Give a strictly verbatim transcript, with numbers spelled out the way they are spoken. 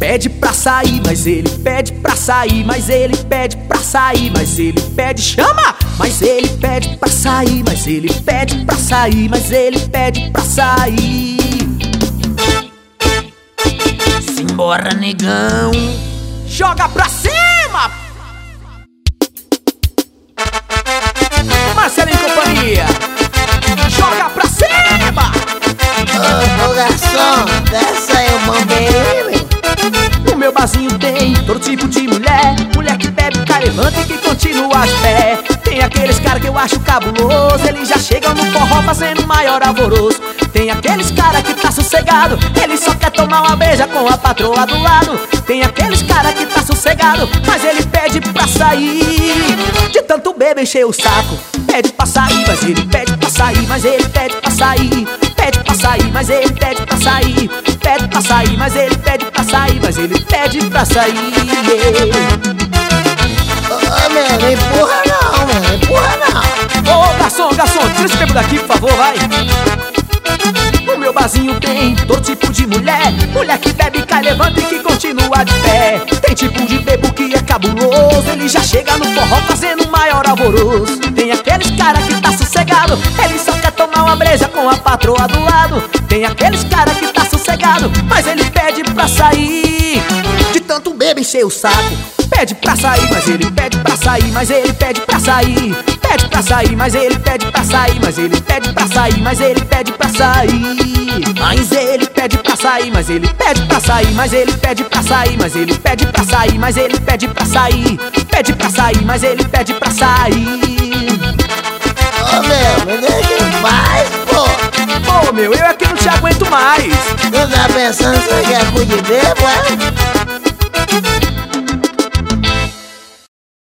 pede pra sair, mas ele pede pra sair, mas ele pede pra sair, mas ele pede, chama! Mas ele pede pra sair, mas ele pede pra sair, mas ele pede pra sair. Simbora, negão, joga pra cima! Marcelinho e companhia, joga pra cima! Ô, ô garçom, desce aí o bombeirinho. No meu barzinho tem todo tipo de mulher, mulher que bebe, cai, levanta e que continua de pé. Tem aqueles caras que eu acho cabuloso, eles já chegam no forró fazendo maior alvoroço. Tem aqueles caras que tá sossegado, ele só quer tomar uma beija com a patroa do lado. Tem aqueles caras que tá sossegado, mas ele pede pra sair. De tanto beber encher o saco, pede pra sair, mas ele pede pra sair, mas ele pede pra sair. Pede pra sair, mas ele pede pra sair. Pede pra sair, mas ele pede pra sair, mas ele pede pra sair. Ô, ô, meu, não empurra não, meu, não empurra não. Ô, garçom, garçom, tira esse tempo daqui, por favor, vai. No meu barzinho tem todo tipo de mulher, mulher que bebe, cai, levanta e que continua de pé. Tem tipo de bebo que é cabuloso, ele já chega no forró fazendo maior alvoroço. Tem aqueles cara que tá sossegado, ele só quer tomar uma breja com a patroa do lado. Tem aqueles cara que tá sossegado, mas ele pede pra sair. De tanto bebe encher o saco, pede pra sair, mas ele pede pra sair, mas ele pede pra sair. Pede pra sair, mas ele pede pra sair, mas ele pede pra sair, mas ele pede pra sair. Mas ele pede pra sair, mas ele pede pra sair, mas ele pede pra sair, mas ele pede pra sair, mas ele pede pra sair. Pede pra sair, mas ele pede pra sair. Ô, meu, me deixa em paz, pô. Ô, meu, eu é que não te aguento mais. Tu tá pensando que você quer cu de bebo, é?